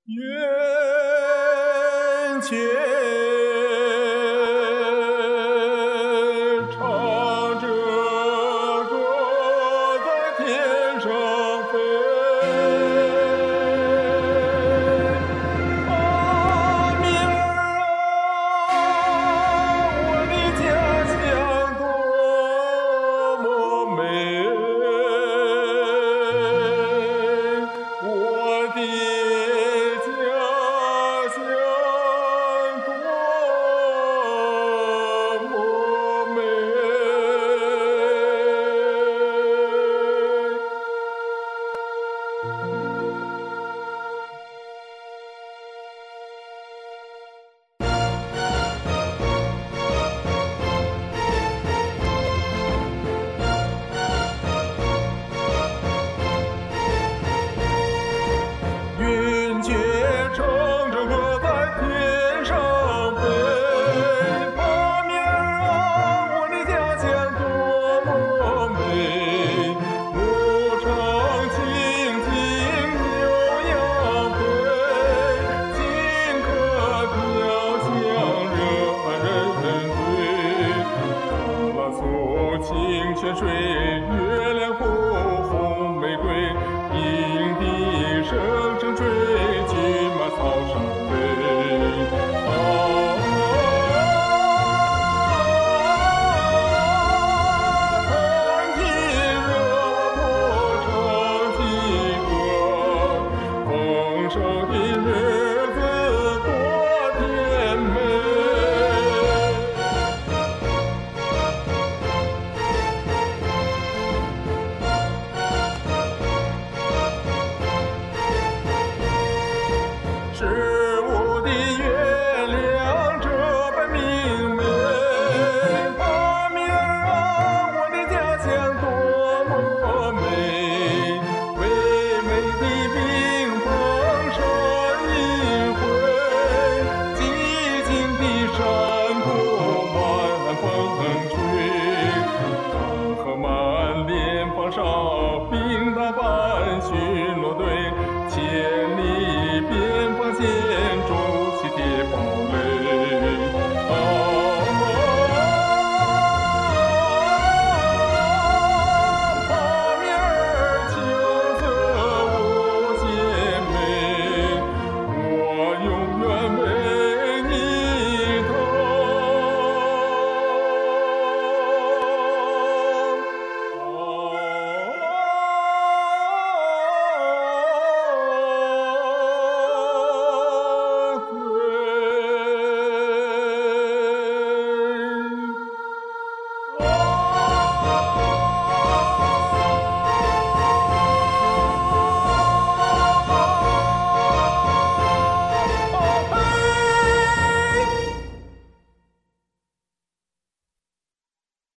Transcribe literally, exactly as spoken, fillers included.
愿且唱着歌在天上飞，阿米尔啊，我的家乡多么美，我的家乡多么美。云雀乘着歌在天上飞，阿米尔啊，我的家乡多么美，牧场青青牛羊配，金歌飘香惹人醉，拉拉索清泉水，月亮护红玫瑰，莺笛声声吹，骏马草上飞。啊，看天热莫唱起歌，丰收的